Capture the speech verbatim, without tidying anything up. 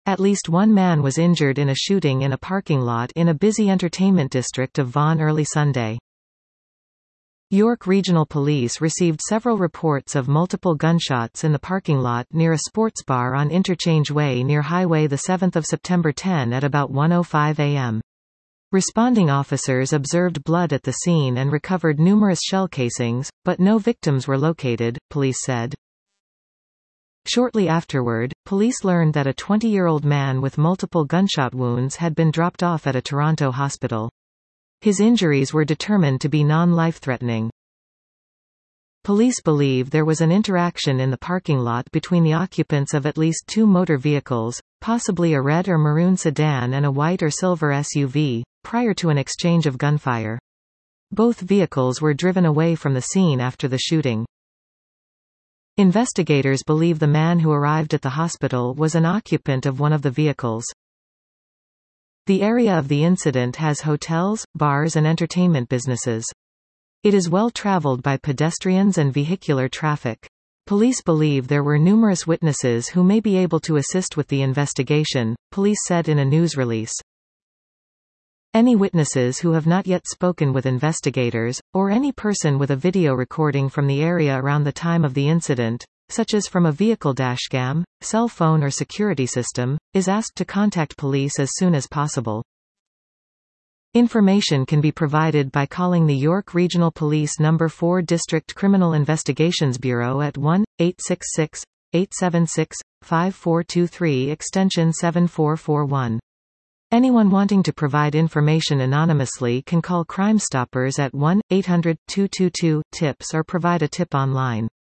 At least one man was injured in a shooting in a parking lot in a busy entertainment district of Vaughan early Sunday. York Regional Police received several reports of multiple gunshots in the parking lot near a sports bar on Interchange Way near Highway the seventh of September ten at about one oh five a m Responding officers observed blood at the scene and recovered numerous shell casings, but no victims were located, police said. Shortly afterward, police learned that a twenty-year-old man with multiple gunshot wounds had been dropped off at a Toronto hospital. His injuries were determined to be non-life-threatening. Police believe there was an interaction in the parking lot between the occupants of at least two motor vehicles, possibly a red or maroon sedan and a white or silver S U V, prior to an exchange of gunfire. Both vehicles were driven away from the scene after the shooting. Investigators believe the man who arrived at the hospital was an occupant of one of the vehicles. The area of the incident has hotels, bars and entertainment businesses. It is well traveled by pedestrians and vehicular traffic. Police believe there were numerous witnesses who may be able to assist with the investigation, police said in a news release. Any witnesses who have not yet spoken with investigators, or any person with a video recording from the area around the time of the incident, such as from a vehicle dashcam, cell phone or security system, is asked to contact police as soon as possible. Information can be provided by calling the York Regional Police Number four District Criminal Investigations Bureau at one eight six six, eight seven six, five four two three extension seven four four one. Anyone wanting to provide information anonymously can call Crime Stoppers at one eight hundred, two two two, TIPS or provide a tip online.